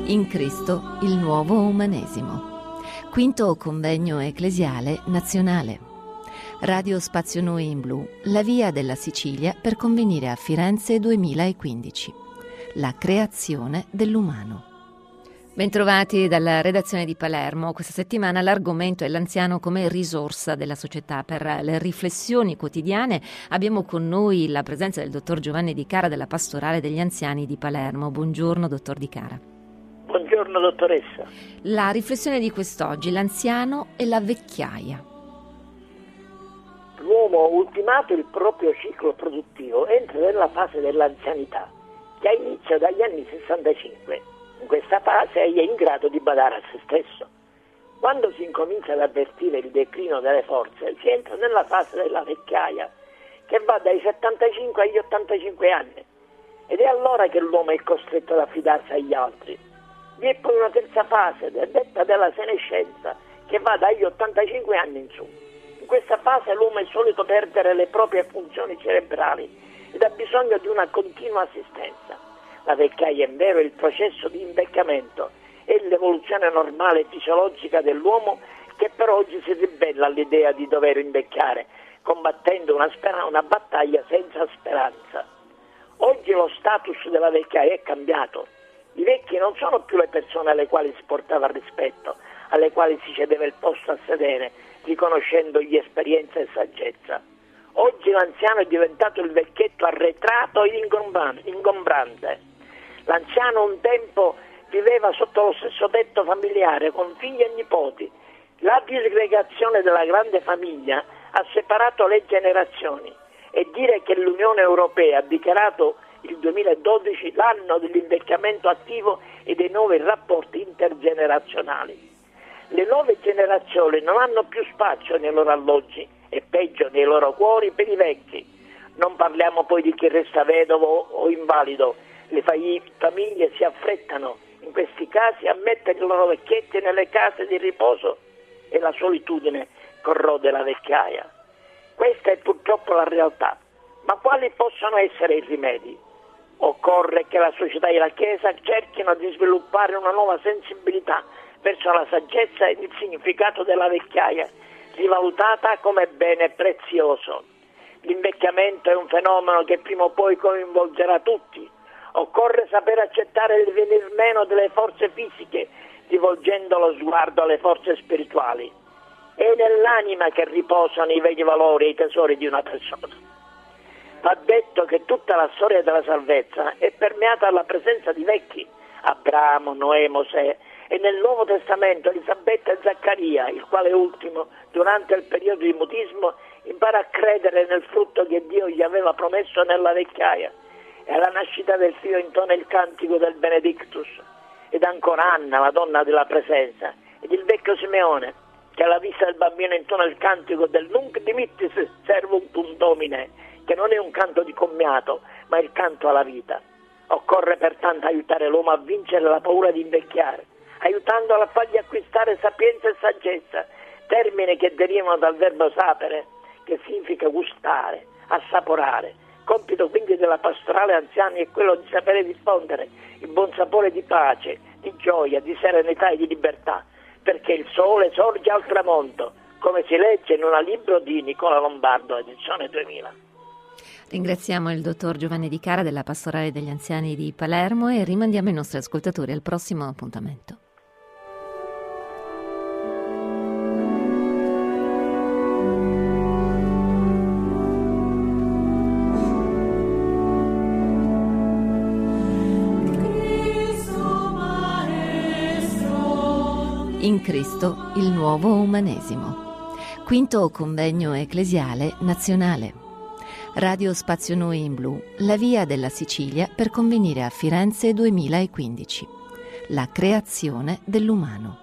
In Cristo il nuovo umanesimo. Quinto convegno ecclesiale nazionale. Radio Spazio Noi in Blu, la via della Sicilia per convenire a Firenze 2015. La creazione dell'umano. Bentrovati dalla redazione di Palermo. Questa settimana l'argomento è l'anziano come risorsa della società. Per le riflessioni quotidiane abbiamo con noi la presenza del dottor Giovanni Di Cara della Pastorale degli Anziani di Palermo. Buongiorno, dottor Di Cara. Buongiorno, dottoressa. La riflessione di quest'oggi, l'anziano e la vecchiaia. L'uomo, ultimato il proprio ciclo produttivo, entra nella fase dell'anzianità, che ha inizio dagli anni 65. In questa fase è in grado di badare a se stesso. Quando si incomincia ad avvertire il declino delle forze, si entra nella fase della vecchiaia, che va dai 75 agli 85 anni. Ed è allora che l'uomo è costretto ad affidarsi agli altri. Vi è poi una terza fase, detta della senescenza, che va dagli 85 anni in su. In questa fase l'uomo è solito perdere le proprie funzioni cerebrali ed ha bisogno di una continua assistenza. La vecchiaia, in vero, è il processo di invecchiamento, è l'evoluzione normale e fisiologica dell'uomo che per oggi si ribella all'idea di dover invecchiare, combattendo una battaglia senza speranza. Oggi lo status della vecchiaia è cambiato. I vecchi non sono più le persone alle quali si portava rispetto, alle quali si cedeva il posto a sedere, riconoscendogli esperienza e saggezza. Oggi l'anziano è diventato il vecchietto arretrato e ingombrante. L'anziano un tempo viveva sotto lo stesso tetto familiare con figli e nipoti. La disgregazione della grande famiglia ha separato le generazioni e dire che l'Unione Europea ha dichiarato il 2012 l'anno dell'invecchiamento attivo e dei nuovi rapporti intergenerazionali. Le nuove generazioni non hanno più spazio nei loro alloggi e peggio nei loro cuori per i vecchi. Non parliamo poi di chi resta vedovo o invalido. Le famiglie si affrettano in questi casi a mettere i loro vecchietti nelle case di riposo e la solitudine corrode la vecchiaia. Questa è purtroppo la realtà. Ma quali possono essere i rimedi? Occorre che la società e la Chiesa cerchino di sviluppare una nuova sensibilità verso la saggezza e il significato della vecchiaia, rivalutata come bene prezioso. L'invecchiamento è un fenomeno che prima o poi coinvolgerà tutti. Occorre saper accettare il venir meno delle forze fisiche, rivolgendo lo sguardo alle forze spirituali. È nell'anima che riposano i veri valori e i tesori di una persona. Va detto che tutta la storia della salvezza è permeata dalla presenza di vecchi, Abramo, Noè, Mosè, e nel Nuovo Testamento Elisabetta e Zaccaria, il quale ultimo, durante il periodo di mutismo, impara a credere nel frutto che Dio gli aveva promesso nella vecchiaia, e alla nascita del figlio intona il cantico del Benedictus, ed ancora Anna, la donna della presenza, ed il vecchio Simeone, che alla vista del bambino intona il cantico del Nunc dimittis servum Domine, che non è un canto di commiato, ma il canto alla vita. Occorre pertanto aiutare l'uomo a vincere la paura di invecchiare, aiutandolo a fargli acquistare sapienza e saggezza, termini che derivano dal verbo sapere, che significa gustare, assaporare. Compito quindi della pastorale anziani è quello di sapere diffondere il buon sapore di pace, di gioia, di serenità e di libertà, perché il sole sorge al tramonto, come si legge in un libro di Nicola Lombardo, edizione 2000. Ringraziamo il dottor Giovanni Di Cara della Pastorale degli Anziani di Palermo e rimandiamo i nostri ascoltatori al prossimo appuntamento. In Cristo il nuovo umanesimo. Quinto convegno ecclesiale nazionale. Radio Spazio Noi in Blu, la via della Sicilia per convenire a Firenze 2015. La creazione dell'umano.